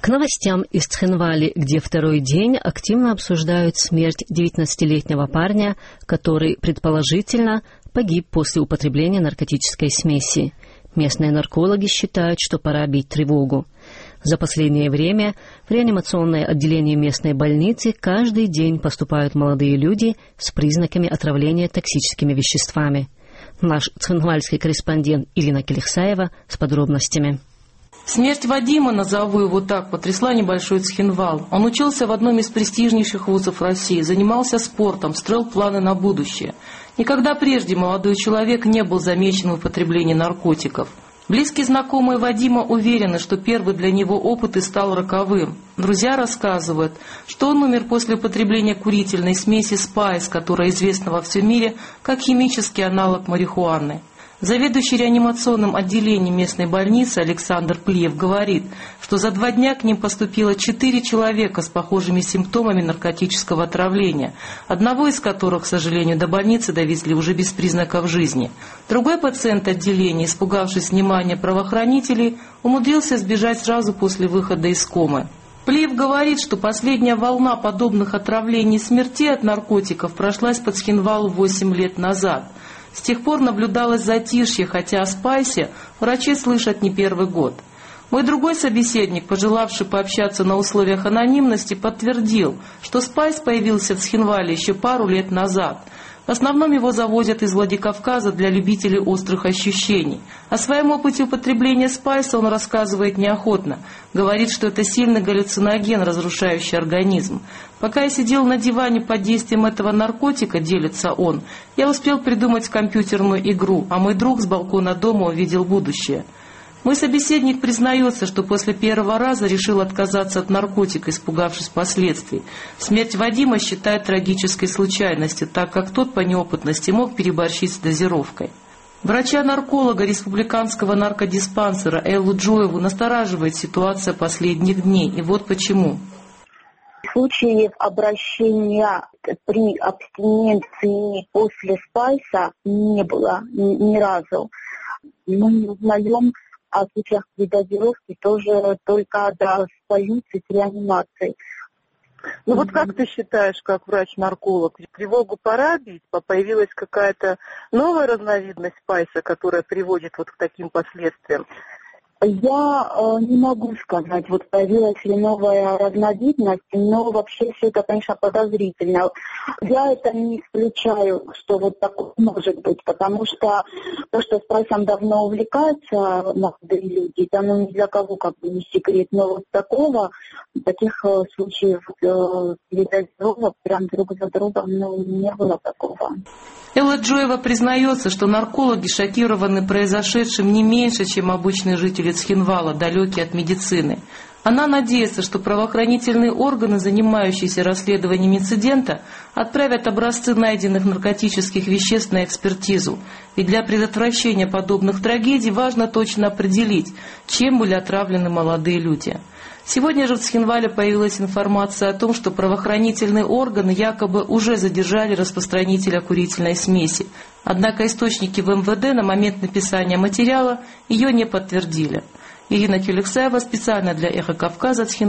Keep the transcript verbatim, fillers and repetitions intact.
новостям из Цхинвали, где второй день активно обсуждают смерть девятнадцатилетнего парня, который, предположительно, погиб после употребления наркотической смеси. Местные наркологи считают, что пора бить тревогу. За последнее время в реанимационное отделение местной больницы каждый день поступают молодые люди с признаками отравления токсическими веществами. Наш цхинвальский корреспондент Ирина Келихсаева с подробностями. Смерть Вадима, назову его так, потрясла небольшой Цхинвал. Он учился в одном из престижнейших вузов России, занимался спортом, строил планы на будущее. Никогда прежде молодой человек не был замечен в употреблении наркотиков. Близкие знакомые Вадима уверены, что первый для него опыт и стал роковым. Друзья рассказывают, что он умер после употребления курительной смеси «Спайс», которая известна во всем мире как химический аналог марихуаны. Заведующий реанимационным отделением местной больницы Александр Плиев говорит, что за два дня к ним поступило четыре человека с похожими симптомами наркотического отравления, одного из которых, к сожалению, до больницы довезли уже без признаков жизни. Другой пациент отделения, испугавшись внимания правоохранителей, умудрился сбежать сразу после выхода из комы. Плиев говорит, что последняя волна подобных отравлений и смертей от наркотиков прошлась по Цхинвалу восемь лет назад. С тех пор наблюдалось затишье, хотя о «Спайсе» врачи слышат не первый год. Мой другой собеседник, пожелавший пообщаться на условиях анонимности, подтвердил, что «Спайс» появился в Цхинвале еще пару лет назад. В основном его завозят из Владикавказа для любителей острых ощущений. О своем опыте употребления «Спайса» он рассказывает неохотно. Говорит, что это сильный галлюциноген, разрушающий организм. «Пока я сидел на диване под действием этого наркотика, — делится он, — я успел придумать компьютерную игру, а мой друг с балкона дома увидел будущее». Мой собеседник признается, что после первого раза решил отказаться от наркотика, испугавшись последствий. Смерть Вадима считает трагической случайностью, так как тот по неопытности мог переборщить с дозировкой. Врача-нарколога республиканского наркодиспансера Эллу Джоеву настораживает ситуация последних дней, и вот почему. Случаев обращения при абстиненции после «Спайса» не было ни, ни разу. Мы узнаем о случаях передозировки тоже только до больницы с реанимацией. Ну вот как ты считаешь, как врач-нарколог, тревогу пора бить? Появилась какая-то новая разновидность «Спайса», которая приводит вот к таким последствиям? Я э, не могу сказать, вот появилась ли новая разновидность, но вообще все это, конечно, подозрительно. Я это не исключаю, что вот такое может быть, потому что то, что «Спайсом» давно увлекаются молодые люди, это ну, ни для кого как бы не секрет, но вот такого, таких э, случаев э, передозировок прям друг за другом ну, не было такого. Элла Джоева признается, что наркологи шокированы произошедшим не меньше, чем обычные жители Цхинвала, далекие от медицины. Она надеется, что правоохранительные органы, занимающиеся расследованием инцидента, отправят образцы найденных наркотических веществ на экспертизу. Ведь для предотвращения подобных трагедий важно точно определить, чем были отравлены молодые люди. Сегодня же в Цхинвале появилась информация о том, что правоохранительные органы якобы уже задержали распространителя курительной смеси. Однако источники в эм вэ дэ на момент написания материала ее не подтвердили. Ирина Келихсаева специально для «Эхо Кавказа», Цхинвал.